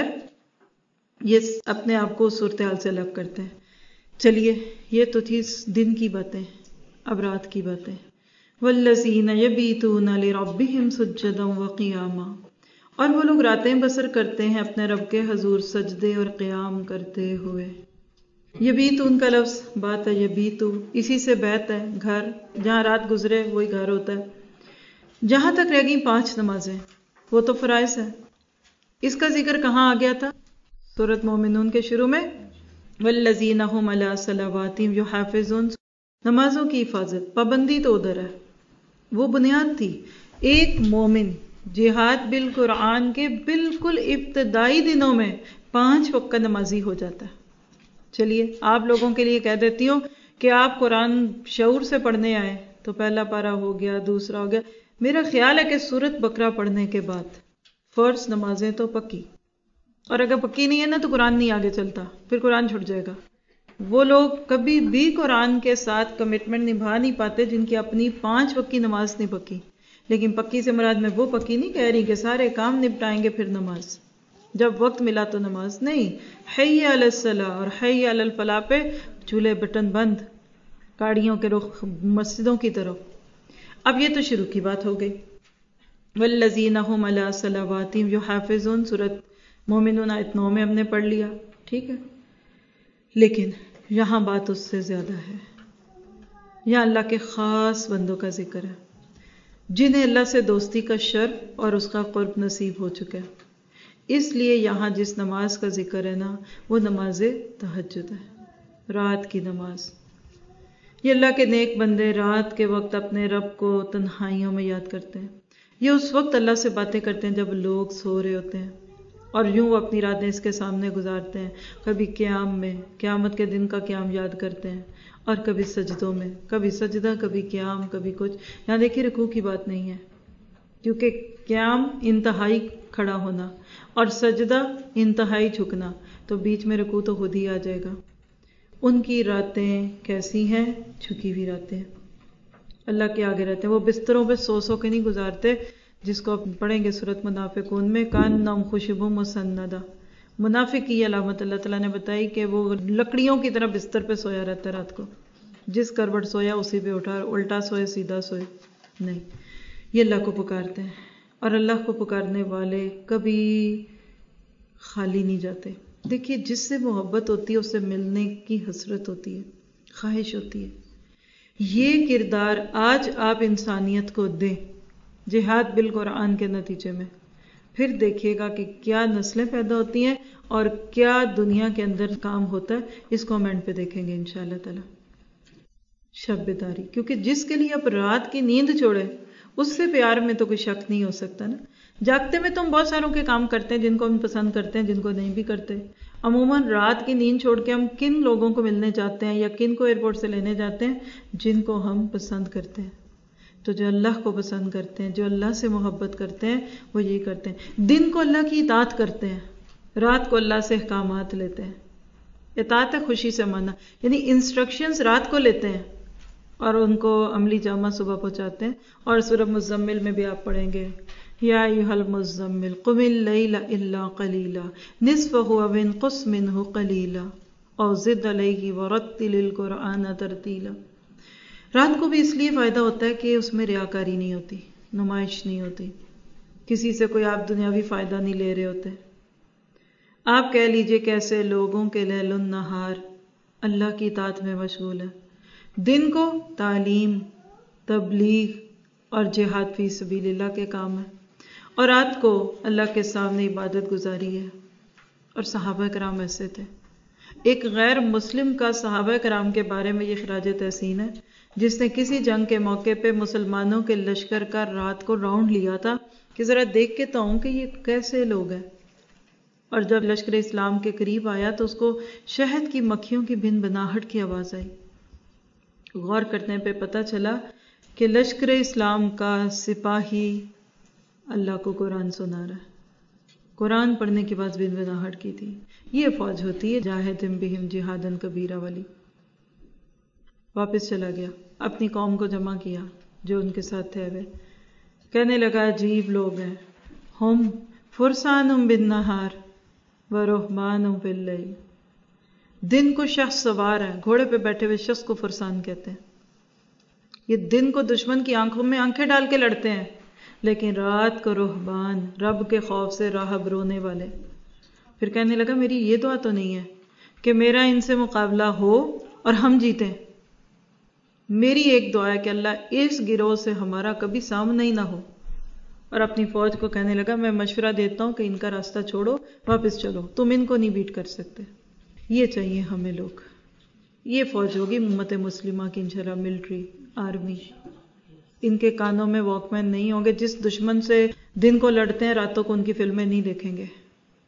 یہ اپنے آپ کو صورتحال سے الگ کرتے ہیں. چلیے یہ تو تھی دن کی باتیں. اب رات کی باتیں. والذین یبیتون لربہم سجدا وقیاما. اور وہ لوگ راتیں بسر کرتے ہیں اپنے رب کے حضور سجدے اور قیام کرتے ہوئے. یبیتون کا لفظ بات ہے، یبیتو اسی سے بیت ہے گھر، جہاں رات گزرے وہی گھر ہوتا ہے۔ جہاں تک رہ گئی پانچ نمازیں وہ تو فرائض ہے۔ اس کا ذکر کہاں آ گیا تھا؟ سورۃ مومنون کے شروع میں، والذین هم علی صلواتہم یحافظون، نمازوں کی حفاظت، پابندی تو ادھر ہے، وہ بنیاد تھی۔ ایک مومن جہاد بالقرآن کے بالکل ابتدائی دنوں میں پانچ وقت کا نمازی ہو جاتا ہے۔ چلیے آپ لوگوں کے لیے کہہ دیتی ہوں کہ آپ قرآن شعور سے پڑھنے آئے تو پہلا پارہ ہو گیا، دوسرا ہو گیا، میرا خیال ہے کہ سورۃ بقرہ پڑھنے کے بعد فرض نمازیں تو پکی، اور اگر پکی نہیں ہے نا تو قرآن نہیں آگے چلتا، پھر قرآن چھوٹ جائے گا۔ وہ لوگ کبھی بھی قرآن کے ساتھ کمٹمنٹ نبھا نہیں پاتے جن کی اپنی پانچ وقت کی نماز نہیں پکی۔ لیکن پکی سے مراد میں وہ پکی نہیں کہہ رہی کہ سارے کام نپٹائیں گے پھر نماز، جب وقت ملا تو نماز نہیں۔ حی علی الصلاۃ اور حی علی الفلاح پہ چولہے بٹن بند، گاڑیوں کے رخ مسجدوں کی طرف۔ اب یہ تو شروع کی بات ہو گئی۔ والذین هم علی صلواتہم یحافظون، سورۃ مومنون آیت نو میں ہم نے پڑھ لیا، ٹھیک ہے۔ لیکن یہاں بات اس سے زیادہ ہے، یہاں اللہ کے خاص بندوں کا ذکر ہے جنہیں اللہ سے دوستی کا شرف اور اس کا قرب نصیب ہو چکا ہے۔ اس لیے یہاں جس نماز کا ذکر ہے نا وہ نماز تہجد ہے، رات کی نماز۔ یہ اللہ کے نیک بندے رات کے وقت اپنے رب کو تنہائیوں میں یاد کرتے ہیں۔ یہ اس وقت اللہ سے باتیں کرتے ہیں جب لوگ سو رہے ہوتے ہیں، اور یوں وہ اپنی راتیں اس کے سامنے گزارتے ہیں۔ کبھی قیام میں، قیامت کے دن کا قیام یاد کرتے ہیں، اور کبھی سجدوں میں، کبھی سجدہ کبھی قیام کبھی کچھ۔ یہاں دیکھیے رکوع کی بات نہیں ہے، کیونکہ قیام انتہائی کھڑا ہونا اور سجدہ انتہائی جھکنا، تو بیچ میں رکوع تو خود ہی آ جائے گا۔ ان کی راتیں کیسی ہیں؟ جھکی ہوئی راتیں، اللہ کے آگے رہتے ہیں۔ وہ بستروں پہ سو سو کے نہیں گزارتے، جس کو آپ پڑھیں گے سورۃ منافقون میں، کان نام خشب مسندہ، منافق کی علامت اللہ تعالیٰ نے بتائی کہ وہ لکڑیوں کی طرح بستر پہ سویا رہتا ہے رات کو، جس کروٹ سویا اسی پہ اٹھا، الٹا سوئے سیدھا سوئے نہیں۔ یہ اللہ کو پکارتے ہیں، اور اللہ کو پکارنے والے کبھی خالی نہیں جاتے۔ دیکھیے جس سے محبت ہوتی ہے اس سے ملنے کی حسرت ہوتی ہے، خواہش ہوتی ہے۔ یہ کردار آج آپ انسانیت کو دیں جہاد بالقرآن کے نتیجے میں، پھر دیکھیے گا کہ کیا نسلیں پیدا ہوتی ہیں اور کیا دنیا کے اندر کام ہوتا ہے۔ اس کو ہم اینڈ پہ دیکھیں گے انشاءاللہ تعالی۔ شب بیداری، کیونکہ جس کے لیے آپ رات کی نیند چھوڑے اس سے پیار میں تو کوئی شک نہیں ہو سکتا نا۔ جاگتے میں تو ہم بہت ساروں کے کام کرتے ہیں جن کو ہم پسند کرتے ہیں، جن کو نہیں بھی کرتے۔ عموماً رات کی نیند چھوڑ کے ہم کن لوگوں کو ملنے جاتے ہیں یا کن کو ایئرپورٹ سے لینے جاتے ہیں؟ جن کو ہم پسند کرتے ہیں۔ تو جو اللہ کو پسند کرتے ہیں، جو اللہ سے محبت کرتے ہیں، وہ یہی کرتے ہیں، دن کو اللہ کی اطاعت کرتے ہیں، رات کو اللہ سے احکامات لیتے ہیں۔ اطاعت ہے خوشی سے ماننا، یعنی انسٹرکشنز رات کو لیتے ہیں اور ان کو عملی جامہ صبح پہنچاتے ہیں۔ اور سورۃ مزمل میں بھی آپ پڑھیں گے، یا ایھا المزمل قم اللیل الا قلیلا نصفہ او انقص منہ قلیلا او زد علیہ ورتل القرآن ترتیلا۔ رات کو بھی اس لیے فائدہ ہوتا ہے کہ اس میں ریاکاری نہیں ہوتی، نمائش نہیں ہوتی، کسی سے کوئی آپ دنیاوی فائدہ نہیں لے رہے ہوتے۔ آپ کہہ لیجئے کیسے لوگوں کے لیل النہار اللہ کی اطاعت میں مشغول ہے، دن کو تعلیم، تبلیغ اور جہاد فی سبیل اللہ کے کام ہے، اور رات کو اللہ کے سامنے عبادت گزاری ہے۔ اور صحابہ کرام ایسے تھے۔ ایک غیر مسلم کا صحابہ کرام کے بارے میں یہ خراج تحسین ہے، جس نے کسی جنگ کے موقع پہ مسلمانوں کے لشکر کا رات کو راؤنڈ لیا تھا کہ ذرا دیکھ کے تو آؤں کہ یہ کیسے لوگ ہیں۔ اور جب لشکر اسلام کے قریب آیا تو اس کو شہد کی مکھیوں کی بن بناہٹ کی آواز آئی۔ غور کرنے پہ پتہ چلا کہ لشکر اسلام کا سپاہی اللہ کو قرآن سنا رہا ہے، قرآن پڑھنے کے بعد بن بناہٹ کی تھی۔ یہ فوج ہوتی ہے جاہدہم بہم جہادن کبیرہ والی۔ واپس چلا گیا، اپنی قوم کو جمع کیا جو ان کے ساتھ تھے ہوئے، کہنے لگا عجیب لوگ ہیں، ہم فرسان بالنہار ورحمان باللیل۔ دن کو شخص سوار ہے، گھوڑے پہ بیٹھے ہوئے شخص کو فرسان کہتے ہیں۔ یہ دن کو دشمن کی آنکھوں میں آنکھیں ڈال کے لڑتے ہیں، لیکن رات کو رہبان، رب کے خوف سے راہب رونے والے۔ پھر کہنے لگا میری یہ دعا تو نہیں ہے کہ میرا ان سے مقابلہ ہو اور ہم جیتیں. میری ایک دعا ہے کہ اللہ اس گروہ سے ہمارا کبھی سامنا ہی نہ ہو. اور اپنی فوج کو کہنے لگا میں مشورہ دیتا ہوں کہ ان کا راستہ چھوڑو، واپس چلو، تم ان کو نہیں بیٹ کر سکتے. یہ چاہیے ہمیں لوگ. یہ فوج ہوگی امت مسلمہ کی انشاءاللہ، ملٹری، آرمی. ان کے کانوں میں واک مین نہیں ہوں گے. جس دشمن سے دن کو لڑتے ہیں راتوں کو ان کی فلمیں نہیں دیکھیں گے،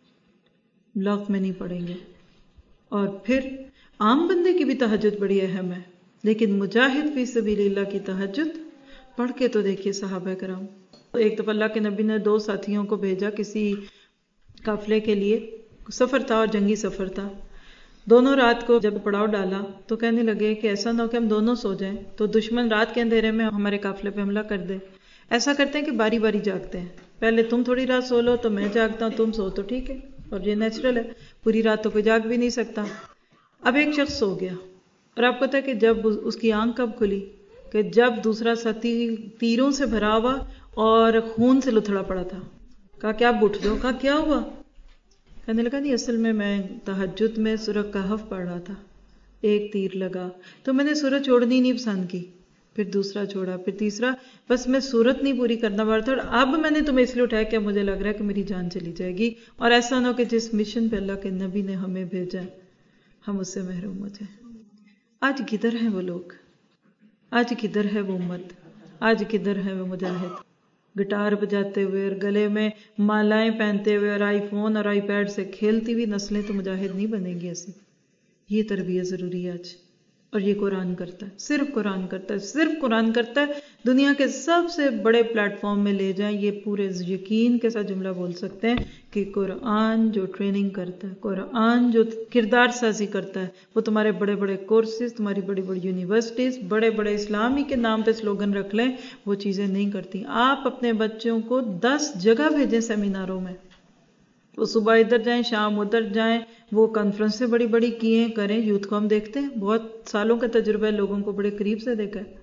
بلاگ میں نہیں پڑھیں گے. اور پھر عام بندے کی بھی تہجد بڑی اہم ہے، لیکن مجاہد فی سبیل اللہ کی تہجد پڑھ کے تو دیکھیے صحابہ کرام. ایک دفعہ اللہ کے نبی نے دو ساتھیوں کو بھیجا کسی قافلے کے لیے. سفر تھا اور جنگی سفر تھا. دونوں رات کو جب پڑاؤ ڈالا تو کہنے لگے کہ ایسا نہ ہو کہ ہم دونوں سو جائیں تو دشمن رات کے اندھیرے میں ہمارے قافلے پہ حملہ کر دے. ایسا کرتے ہیں کہ باری باری جاگتے ہیں. پہلے تم تھوڑی رات سو لو تو میں جاگتا ہوں، تم سو تو ٹھیک ہے، اور یہ نیچرل ہے. پوری رات تو کوئی جاگ بھی نہیں سکتا. اب ایک شخص سو گیا اور آپ کو پتا ہے کہ جب اس کی آنکھ کب کھلی کہ جب دوسرا ساتھی تیروں سے بھرا ہوا اور خون سے لتھڑا پڑا تھا. کہا کہ آپ اٹھ جاؤ. کہا کیا ہوا؟ کہنے لگا نہیں اصل میں میں تہجد میں سورہ کہف پڑھ رہا تھا، ایک تیر لگا تو میں نے سورہ چھوڑنی نہیں پسند کی، پھر دوسرا چھوڑا، پھر تیسرا، بس میں سورت نہیں پوری کرنا پڑا تھا. اور اب میں نے تمہیں اس لیے اٹھایا کہ مجھے لگ رہا ہے کہ میری جان چلی جائے گی اور ایسا نہ ہو کہ جس مشن پہ اللہ کے نبی نے ہمیں بھیجا ہم اس سے محروم ہو جائیں. آج کدھر ہیں وہ لوگ؟ آج کدھر ہے وہ امت؟ آج کدھر ہے وہ مجاہد؟ گٹار بجاتے ہوئے اور گلے میں مالائیں پہنتے ہوئے اور آئی فون اور آئی پیڈ سے کھیلتی ہوئی نسلیں تو مجاہد نہیں بنیں گی ایسی. یہ تربیت ضروری ہے آج. اور یہ قرآن کرتا ہے، صرف قرآن کرتا ہے، صرف قرآن کرتا ہے. دنیا کے سب سے بڑے پلیٹ فارم میں لے جائیں، یہ پورے یقین کے ساتھ جملہ بول سکتے ہیں کہ قرآن جو ٹریننگ کرتا ہے، قرآن جو کردار سازی کرتا ہے، وہ تمہارے بڑے بڑے کورسز، تمہاری بڑی بڑی یونیورسٹیز، بڑے بڑے اسلامی کے نام پہ سلوگن رکھ لیں، وہ چیزیں نہیں کرتی. آپ اپنے بچوں کو دس جگہ بھیجیں سیمیناروں میں، وہ صبح ادھر جائیں، شام ادھر جائیں. وہ کانفرنسیں بڑی بڑی کیے کریں. یوتھ کو ہم دیکھتے ہیں، بہت سالوں کا تجربہ ہے، لوگوں کو بڑے قریب سے دیکھا ہے.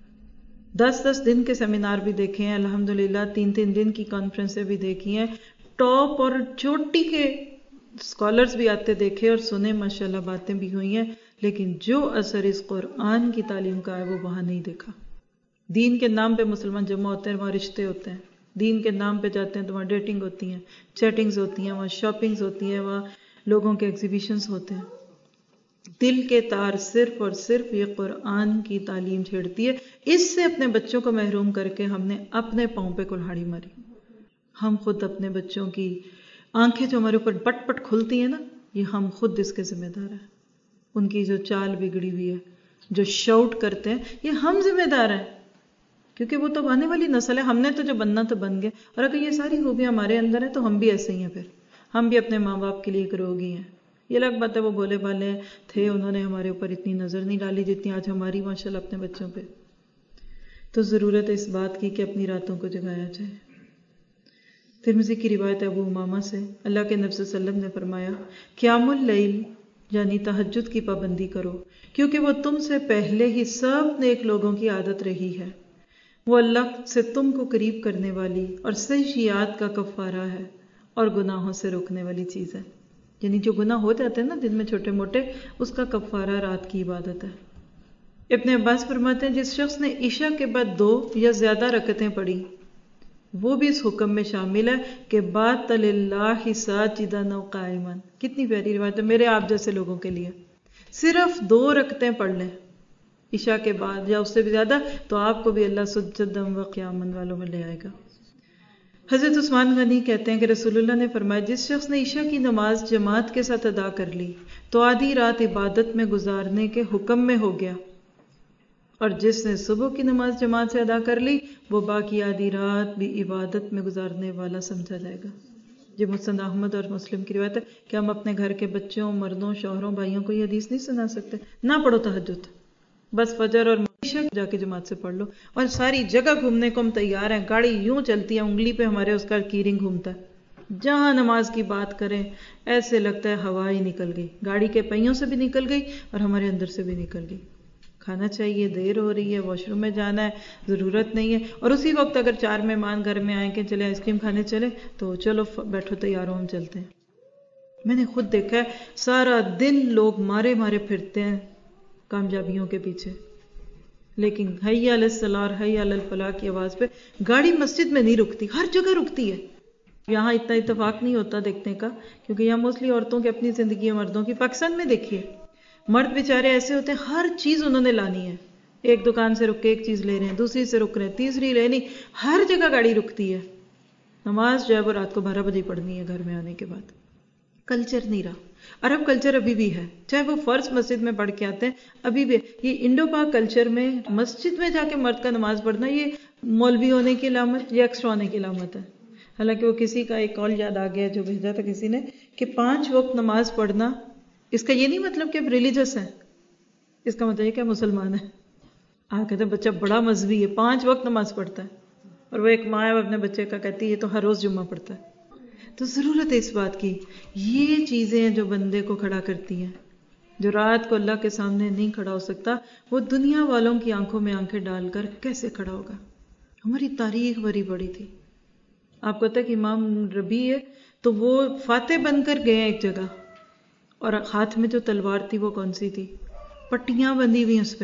دس دس دن کے سیمینار بھی دیکھے ہیں الحمدللہ، تین تین دن کی کانفرنسیں بھی دیکھی ہیں. ٹاپ اور چوٹی کے اسکالرز بھی آتے دیکھے اور سنے، ماشاءاللہ باتیں بھی ہوئی ہیں. لیکن جو اثر اس قرآن کی تعلیم کا ہے وہ وہاں نہیں دیکھا. دین کے نام پہ مسلمان جمع ہوتے ہیں، وہاں رشتے ہوتے ہیں. دین کے نام پہ جاتے ہیں تو وہاں ڈیٹنگ ہوتی ہیں، چیٹنگز ہوتی ہیں، وہاں شاپنگز ہوتی ہیں، وہاں لوگوں کے ایگزیبیشنز ہوتے ہیں. دل کے تار صرف اور صرف یہ قرآن کی تعلیم چھیڑتی ہے. اس سے اپنے بچوں کو محروم کر کے ہم نے اپنے پاؤں پہ کلہاڑی ماری. ہم خود اپنے بچوں کی آنکھیں جو ہمارے اوپر پٹ پٹ کھلتی ہیں نا، یہ ہم خود اس کے ذمہ دار ہیں. ان کی جو چال بگڑی ہوئی ہے، جو شاؤٹ کرتے ہیں، یہ ہم ذمہ دار ہیں، کیونکہ وہ تو آنے والی نسل ہے. ہم نے تو جو بننا تو بن گئے، اور اگر یہ ساری خوبیاں ہمارے اندر ہیں تو ہم بھی ایسے ہی ہیں. پھر ہم بھی اپنے ماں باپ کے لیے ایک روگی ہیں. یہ الگ بات ہے وہ بولے والے تھے، انہوں نے ہمارے اوپر اتنی نظر نہیں ڈالی جتنی آج ہماری ماشاءاللہ اپنے بچوں پہ. تو ضرورت ہے اس بات کی کہ اپنی راتوں کو جگایا جائے. ترمذی کی روایت ابو امامہ سے، اللہ کے نبی صلی اللہ علیہ وسلم نے فرمایا، قیام اللیل یعنی تہجد کی پابندی کرو، کیونکہ وہ تم سے پہلے ہی سب نیک لوگوں کی عادت رہی ہے. وہ اللہ سے تم کو قریب کرنے والی اور سیئات کا کفارہ ہے اور گناہوں سے روکنے والی چیز ہے. یعنی جو گناہ ہو جاتے ہیں نا دن میں چھوٹے موٹے، اس کا کفارہ رات کی عبادت ہے. ابن عباس فرماتے ہیں جس شخص نے عشاء کے بعد دو یا زیادہ رکعتیں پڑھی وہ بھی اس حکم میں شامل ہے کہ بات للہ ساجدا و قائما. کتنی پیاری روایت ہے میرے آپ جیسے لوگوں کے لیے. صرف دو رکعتیں پڑھ لیں عشاء کے بعد یا اس سے بھی زیادہ تو آپ کو بھی اللہ سجدم و قیامن والوں میں لے آئے گا. حضرت عثمان غنی کہتے ہیں کہ رسول اللہ نے فرمایا جس شخص نے عشاء کی نماز جماعت کے ساتھ ادا کر لی تو آدھی رات عبادت میں گزارنے کے حکم میں ہو گیا، اور جس نے صبح کی نماز جماعت سے ادا کر لی وہ باقی آدھی رات بھی عبادت میں گزارنے والا سمجھا جائے گا. یہ مسند احمد اور مسلم کی روایت ہے کہ ہم اپنے گھر کے بچوں، مردوں، شوہروں، بھائیوں کو یہ حدیث نہیں سنا سکتے. نہ پڑھو تہجد، بس فجر اور عشاء جا کے جماعت سے پڑھ لو. اور ساری جگہ گھومنے کو ہم تیار ہیں، گاڑی یوں چلتی ہے، انگلی پہ ہمارے اس کا کی رنگ گھومتا ہے. جہاں نماز کی بات کریں ایسے لگتا ہے ہوا ہی نکل گئی، گاڑی کے پہیوں سے بھی نکل گئی اور ہمارے اندر سے بھی نکل گئی. کھانا چاہیے، دیر ہو رہی ہے، واش روم میں جانا ہے، ضرورت نہیں ہے، اور اسی وقت اگر چار مہمان گھر میں آئیں کہ چلے آئس کریم کھانے چلے تو چلو بیٹھو تیار ہو ہم چلتے ہیں. میں نے خود دیکھا ہے سارا دن لوگ مارے مارے پھرتے ہیں کامیابیوں کے پیچھے، لیکن حی علی الصلاح اور حی علی الفلاح کی آواز پہ گاڑی مسجد میں نہیں رکتی، ہر جگہ رکتی ہے۔ یہاں اتنا اتفاق نہیں ہوتا دیکھنے کا، کیونکہ یہاں موسٹلی عورتوں کی اپنی زندگی ہے، مردوں کی۔ پاکستان میں دیکھیے مرد بیچارے ایسے ہوتے ہیں، ہر چیز انہوں نے لانی ہے، ایک دکان سے رک کے ایک چیز لے رہے ہیں، دوسری سے رک رہے ہیں، تیسری لینی، ہر جگہ گاڑی رکتی ہے۔ نماز جو ہے وہ رات کو بارہ بجے پڑھنی ہے گھر میں آنے کے بعد۔ کلچر نہیں رہا، عرب کلچر ابھی بھی ہے، چاہے وہ فرض مسجد میں پڑھ کے آتے ہیں، ابھی بھی یہ انڈو پاک کلچر میں مسجد میں جا کے مرد کا نماز پڑھنا یہ مولوی ہونے کی علامت یا ایکسٹرا ہونے کی علامت ہے۔ حالانکہ وہ کسی کا ایک کال یاد آ گیا جو بھیجا تھا کسی نے کہ پانچ وقت نماز پڑھنا، اس کا یہ نہیں مطلب کہ اب ریلیجس ہیں، اس کا مطلب یہ کہ مسلمان ہے۔ آپ کہتے ہیں بچہ بڑا مذہبی ہے، پانچ وقت نماز پڑھتا ہے، اور وہ ایک ماں ہے اپنے بچے کا کہتی ہے یہ تو ہر روز جمعہ پڑھتا ہے۔ تو ضرورت ہے اس بات کی، یہ چیزیں جو بندے کو کھڑا کرتی ہیں، جو رات کو اللہ کے سامنے نہیں کھڑا ہو سکتا، وہ دنیا والوں کی آنکھوں میں آنکھیں ڈال کر کیسے کھڑا ہوگا؟ ہماری تاریخ بڑی بڑی تھی۔ آپ کو پتہ ہے کہ امام ربیع ہے تو وہ فاتح بن کر گئے ایک جگہ، اور ہاتھ میں جو تلوار تھی وہ کون سی تھی؟ پٹیاں بندھی ہوئی اس پہ۔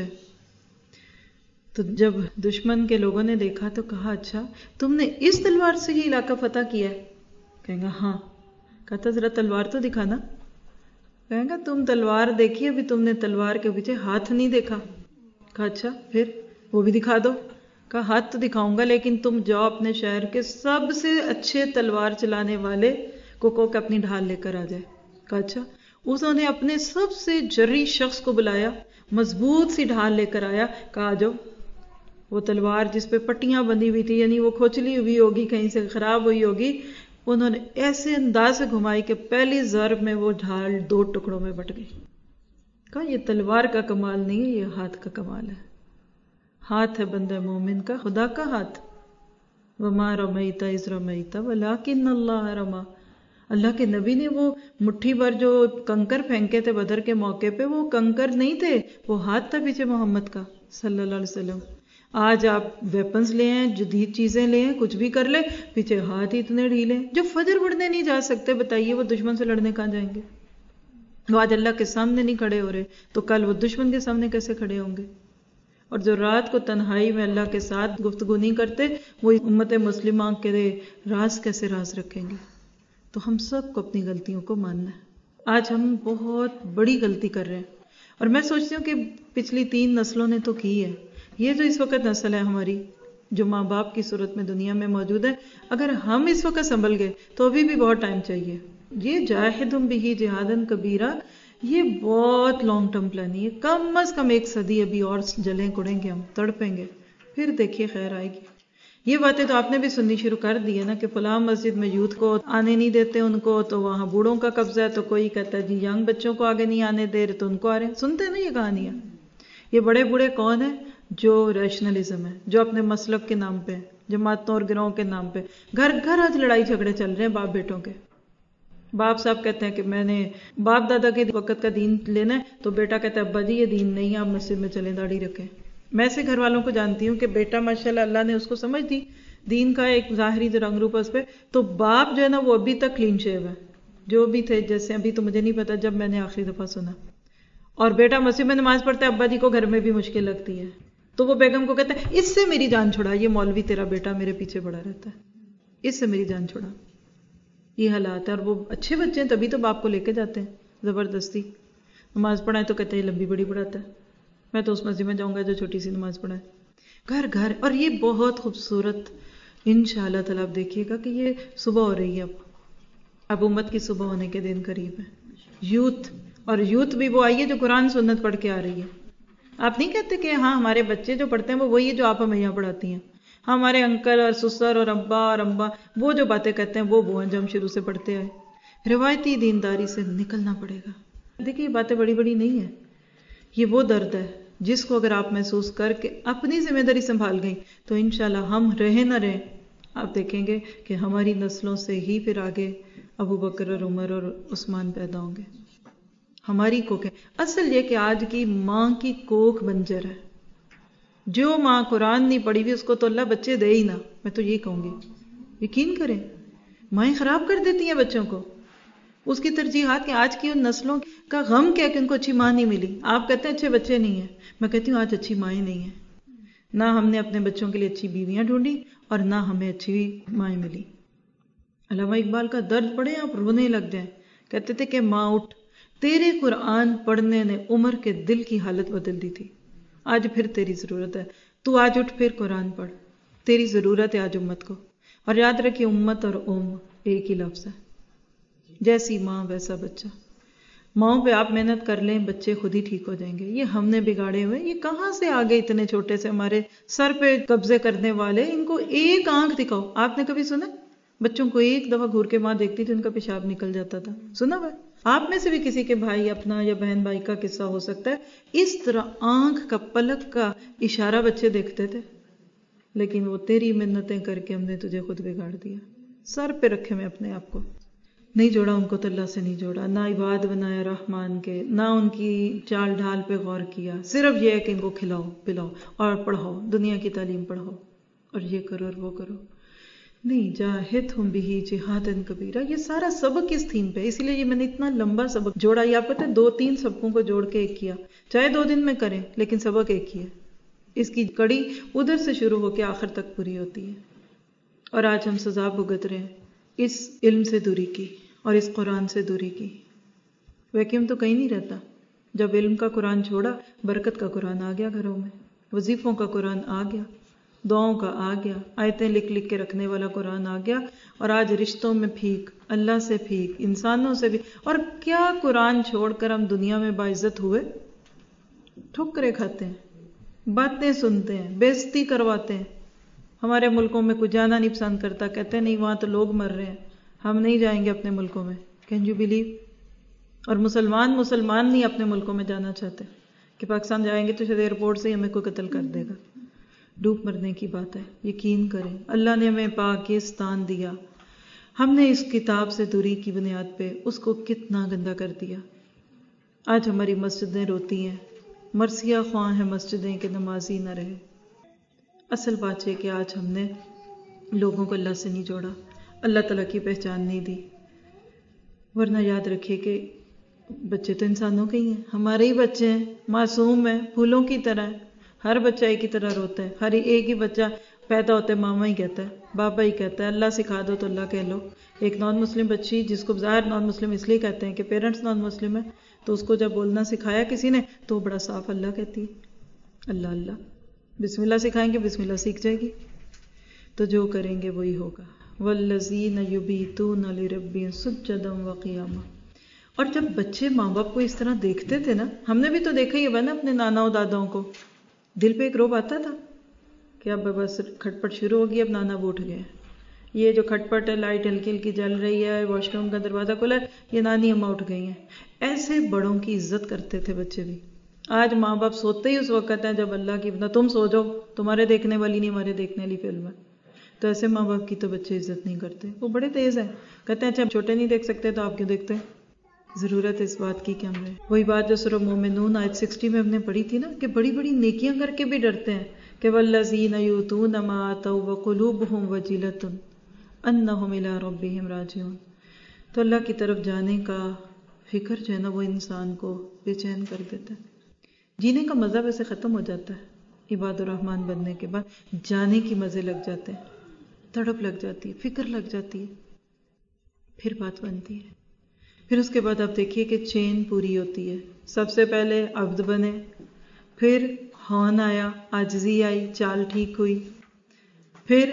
تو جب دشمن کے لوگوں نے دیکھا تو کہا اچھا تم نے اس تلوار سے یہ علاقہ فتح کیا ہے؟ کہیں گا ہاں۔ کہتا ذرا تلوار تو دکھانا۔ کہیں گا تم تلوار دیکھی ابھی تم نے تلوار کے پیچھے ہاتھ نہیں دیکھا۔ کہا اچھا پھر وہ بھی دکھا دو۔ کہا ہاتھ تو دکھاؤں گا لیکن تم جاؤ اپنے شہر کے سب سے اچھے تلوار چلانے والے کو کو کہ اپنی ڈھال لے کر آ جائے۔ کہا اچھا۔ انہوں نے اپنے سب سے جری شخص کو بلایا، مضبوط سی ڈھال لے کر آیا، کہا آ جاؤ۔ وہ تلوار جس پہ پٹیاں بندھی ہوئی تھی، یعنی وہ کھوچلی ہوئی ہوگی، کہیں سے خراب ہوئی ہوگی، انہوں نے ایسے انداز سے گھمائی کہ پہلی ضرب میں وہ ڈھال دو ٹکڑوں میں بٹ گئی۔ کہا یہ تلوار کا کمال نہیں ہے، یہ ہاتھ کا کمال ہے۔ ہاتھ ہے بندہ مومن کا، خدا کا ہاتھ۔ وَمَا رَمَيْتَ إِذْ رَمَيْتَ وَلَكِنَّ اللَّهَ رَمَى۔ اللہ کے نبی نے وہ مٹھی بھر جو کنکر پھینکے تھے بدر کے موقع پہ، وہ کنکر نہیں تھے، وہ ہاتھ تھا پیچھے محمد کا صلی اللہ علیہ وسلم۔ آج آپ ویپنز لے ہیں، جدید چیزیں لے ہیں، کچھ بھی کر لیں، پیچھے ہاتھ ہی اتنے ڈھیلے، جو فجر پڑھنے نہیں جا سکتے، بتائیے وہ دشمن سے لڑنے کہاں جائیں گے؟ وہ آج اللہ کے سامنے نہیں کھڑے ہو رہے تو کل وہ دشمن کے سامنے کیسے کھڑے ہوں گے؟ اور جو رات کو تنہائی میں اللہ کے ساتھ گفتگو نہیں کرتے، وہ امت مسلمہ کے راز کیسے راز رکھیں گے؟ تو ہم سب کو اپنی غلطیوں کو ماننا ہے۔ آج ہم بہت بڑی غلطی کر رہے ہیں، اور میں سوچتی ہوں کہ پچھلی تین نسلوں نے تو کی ہے۔ یہ جو اس وقت نسل ہے ہماری، جو ماں باپ کی صورت میں دنیا میں موجود ہے، اگر ہم اس وقت سنبھل گئے تو ابھی بھی بہت ٹائم چاہیے۔ یہ جاہدم بہ جہادن کبیرہ، یہ بہت لانگ ٹرم پلان ہے، کم از کم ایک صدی ابھی اور جلیں کڑیں گے، ہم تڑپیں گے، پھر دیکھیے خیر آئے گی۔ یہ باتیں تو آپ نے بھی سننی شروع کر دی ہے نا کہ فلاں مسجد میں یوتھ کو آنے نہیں دیتے ان کو، تو وہاں بوڑھوں کا قبضہ ہے، تو کوئی کہتا ہے جی ینگ بچوں کو آگے نہیں آنے دے رہے تو ان کو آ رہے ہیں۔ سنتے ہیں نا یہ کہانیاں؟ یہ بڑے بوڑھے کون ہیں؟ جو ریشنلزم ہے، جو اپنے مسلک کے نام پہ، جماعتوں اور گروہوں کے نام پہ، گھر گھر آج لڑائی جھگڑے چل رہے ہیں باپ بیٹوں کے۔ باپ صاحب کہتے ہیں کہ میں نے باپ دادا کے وقت کا دین لینا ہے، تو بیٹا کہتا ہے ابا جی یہ دین نہیں ہے، آپ مسجد میں چلیں داڑھی رکھیں۔ میں ایسے گھر والوں کو جانتی ہوں کہ بیٹا ماشاءاللہ اللہ نے اس کو سمجھ دی دین کا ایک ظاہری جو رنگ روپ ہے اس پہ، تو باپ جو ہے نا وہ ابھی تک کلین شیو ہے، جو بھی تھے جیسے ابھی تو مجھے نہیں پتا جب میں نے آخری دفعہ سنا۔ اور بیٹا مسجد میں نماز پڑھتا ہے، ابا جی کو گھر میں بھی مشکل لگتی ہے، تو وہ بیگم کو کہتا ہے اس سے میری جان چھڑا، یہ مولوی تیرا بیٹا میرے پیچھے پڑا رہتا ہے، اس سے میری جان چھڑا۔ یہ حالات ہے، اور وہ اچھے بچے ہیں تبھی تو باپ کو لے کے جاتے ہیں زبردستی۔ نماز پڑھائیں تو کہتے ہیں یہ لمبی بڑی پڑھاتا ہے، میں تو اس مسجد میں جاؤں گا جو چھوٹی سی نماز پڑھائے۔ گھر گھر، اور یہ بہت خوبصورت انشاءاللہ تعالیٰ آپ دیکھیے گا کہ یہ صبح ہو رہی ہے، اب اب امت کی صبح ہونے کے دن قریب ہے۔ یوتھ، اور یوتھ بھی وہ آئی ہے جو قرآن سنت پڑھ کے آ رہی ہے۔ آپ نہیں کہتے کہ ہاں ہمارے بچے جو پڑھتے ہیں وہ وہی ہے جو آپ ہمیں یہاں پڑھاتی ہیں، ہمارے انکل اور سسر اور ابا اور اماں وہ جو باتیں کہتے ہیں وہ وہ ہیں جو ہم شروع سے پڑھتے آئے۔ روایتی دینداری سے نکلنا پڑے گا۔ دیکھیے یہ باتیں بڑی بڑی نہیں ہیں، یہ وہ درد ہے جس کو اگر آپ محسوس کر کے اپنی ذمہ داری سنبھال گئیں تو انشاءاللہ ہم رہے نہ رہیں، آپ دیکھیں گے کہ ہماری نسلوں سے ہی پھر آگے ابو بکر اور عمر اور عثمان پیدا ہوں گے۔ ہماری کوک ہے اصل یہ کہ آج کی ماں کی کوک بنجر ہے۔ جو ماں قرآن نہیں پڑھی ہوئی اس کو تو اللہ بچے دے ہی نہ، میں تو یہ کہوں گی۔ یقین کریں مائیں خراب کر دیتی ہیں بچوں کو، اس کی ترجیحات کہ آج کی ان نسلوں کا غم کیا کہ ان کو اچھی ماں نہیں ملی. آپ کہتے ہیں اچھے بچے نہیں ہیں، میں کہتی ہوں آج اچھی مائیں نہیں ہیں. نہ ہم نے اپنے بچوں کے لیے اچھی بیویاں ڈھونڈی اور نہ ہمیں اچھی مائیں ملی. علامہ اقبال کا درد پڑھے آپ رونے لگ جائیں. کہتے تھے کہ ماں اٹھ، تیرے قرآن پڑھنے نے عمر کے دل کی حالت بدل دی تھی، آج پھر تیری ضرورت ہے. تو آج اٹھ پھر قرآن پڑھ، تیری ضرورت ہے آج امت کو. اور یاد رکھیے امت اور ام ایک ہی لفظ ہے. جیسی ماں ویسا بچہ. ماؤں پہ آپ محنت کر لیں بچے خود ہی ٹھیک ہو جائیں گے. یہ ہم نے بگاڑے ہوئے، یہ کہاں سے آگے اتنے چھوٹے سے ہمارے سر پہ قبضے کرنے والے. ان کو ایک آنکھ دکھاؤ. آپ نے کبھی سنا بچوں کو ایک دفعہ گھور کے ماں دیکھتی تھی ان کا پیشاب نکل جاتا تھا؟ سنا ہوا؟ آپ میں سے بھی کسی کے بھائی اپنا یا بہن بھائی کا قصہ ہو سکتا ہے. اس طرح آنکھ کا پلک کا اشارہ بچے دیکھتے تھے، لیکن وہ تیری منتیں کر کے ہم نے تجھے خود بگاڑ دیا. سر پہ رکھے میں اپنے آپ کو نہیں جوڑا، ان کو تو اللہ سے نہیں جوڑا، نہ عباد بنایا رحمان کے، نہ ان کی چال ڈھال پہ غور کیا. صرف یہ ہے کہ ان کو کھلاؤ پلاؤ اور پڑھاؤ، دنیا کی تعلیم پڑھاؤ اور یہ کرو اور وہ کرو. نہیں، جاہدہم بہ جہادا کبیرا. یہ سارا سبق اس تھیم پہ، اسی لیے یہ میں نے اتنا لمبا سبق جوڑا. یہ آپ پتہ ہے دو تین سبقوں کو جوڑ کے ایک کیا، چاہے دو دن میں کریں لیکن سبق ایک ہی ہے. اس کی کڑی ادھر سے شروع ہو کے آخر تک پوری ہوتی ہے. اور آج ہم سزا بھگت رہے ہیں اس علم سے دوری کی اور اس قرآن سے دوری کی. ویکیوم تو کہیں نہیں رہتا. جب علم کا قرآن چھوڑا، برکت کا قرآن آ گیا گھروں میں، وظیفوں کا قرآن آ گیا، دعاؤں کا آ گیا، آیتیں لکھ لکھ کے رکھنے والا قرآن آ گیا. اور آج رشتوں میں پھیک، اللہ سے پھیک، انسانوں سے بھی. اور کیا قرآن چھوڑ کر ہم دنیا میں باعزت ہوئے؟ ٹھکریں کھاتے ہیں، باتیں سنتے ہیں، بے عزتی کرواتے ہیں. ہمارے ملکوں میں کوئی جانا نہیں پسند کرتا، کہتے ہیں نہیں وہاں تو لوگ مر رہے ہیں، ہم نہیں جائیں گے اپنے ملکوں میں. Can you believe? اور مسلمان مسلمان نہیں اپنے ملکوں میں جانا چاہتے کہ پاکستان جائیں گے تو شاید ایئرپورٹ سے ہی ہمیں کوئی قتل کر دے گا. ڈوب مرنے کی بات ہے. یقین کریں اللہ نے ہمیں پاکستان دیا، ہم نے اس کتاب سے دوری کی بنیاد پہ اس کو کتنا گندا کر دیا. آج ہماری مسجدیں روتی ہیں، مرثیہ خواہ ہیں مسجدیں کہ نمازی نہ رہے. اصل بات یہ کہ آج ہم نے لوگوں کو اللہ سے نہیں جوڑا، اللہ تعالیٰ کی پہچان نہیں دی. ورنہ یاد رکھیے کہ بچے تو انسانوں کے ہی ہیں، ہمارے ہی بچے ہیں، معصوم ہیں، پھولوں کی طرح ہیں. ہر بچہ ایک ہی طرح روتا ہے. ہر ایک ہی بچہ پیدا ہوتا ہے ماما ہی کہتا ہے، بابا ہی کہتا ہے. اللہ سکھا دو تو اللہ کہہ لو. ایک نان مسلم بچی جس کو ظاہر نان مسلم اس لیے کہتے ہیں کہ پیرنٹس نان مسلم ہیں، تو اس کو جب بولنا سکھایا کسی نے تو بڑا صاف اللہ کہتی ہے. اللہ اللہ بسم اللہ سکھائیں گے، بسم اللہ سیکھ جائے گی. تو جو کریں گے وہی ہوگا. والذین یبیتون لربہم سجدا وقیاما. اور جب بچے ماں باپ کو اس طرح دیکھتے تھے نا، ہم نے بھی تو دیکھا ہی ہے نا اپنے نانا و داداؤں کو، دل پہ ایک روب آتا تھا کہ اب بس کھٹ پٹ شروع ہوگی، اب نانا وہ اٹھ گئے. یہ جو کھٹ پٹ ہے، لائٹ ہلکی ہلکی جل رہی ہے، واش روم کا دروازہ کھلا ہے، یہ نانی اماں اٹھ گئی ہیں. ایسے بڑوں کی عزت کرتے تھے بچے بھی. آج ماں باپ سوتے ہی اس وقت ہیں جب اللہ کی بنا تم سو جاؤ، تمہارے دیکھنے والی نہیں ہمارے دیکھنے والی فلم ہے. تو ایسے ماں باپ کی تو بچے عزت نہیں کرتے. وہ بڑے تیز ہیں، کہتے ہیں اچھا چھوٹے نہیں دیکھ سکتے تو آپ کیوں دیکھتے ہیں؟ ضرورت ہے اس بات کی کہ ہم نے وہی بات جو سورہ مومنون آیت ساٹھ میں ہم نے پڑھی تھی نا کہ بڑی بڑی نیکیاں کر کے بھی ڈرتے ہیں کہ والذین یؤتون ما آتوا وقلوبہم وجلۃ انہم الی ربہم راجعون. تو اللہ کی طرف جانے کا فکر جو ہے نا وہ انسان کو بے چین کر دیتا ہے. جینے کا مزہ ویسے ختم ہو جاتا ہے عباد الرحمن بننے کے بعد، جانے کی مزے لگ جاتے ہیں، تڑپ لگ جاتی ہے، فکر لگ جاتی ہے، پھر بات بنتی ہے. پھر اس کے بعد آپ دیکھیے کہ چین پوری ہوتی ہے. سب سے پہلے عبد بنے، پھر ہون آیا، عاجزی آئی، چال ٹھیک ہوئی. پھر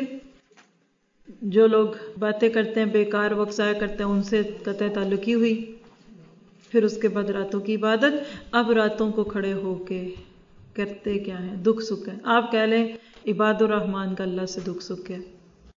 جو لوگ باتیں کرتے ہیں بیکار وقت ضائع کرتے ہیں ان سے قطع تعلقی ہوئی. پھر اس کے بعد راتوں کی عبادت. اب راتوں کو کھڑے ہو کے کرتے کیا ہیں؟ دکھ سکھ ہے. آپ کہہ لیں عباد الرحمن کا اللہ سے دکھ سکھ ہے.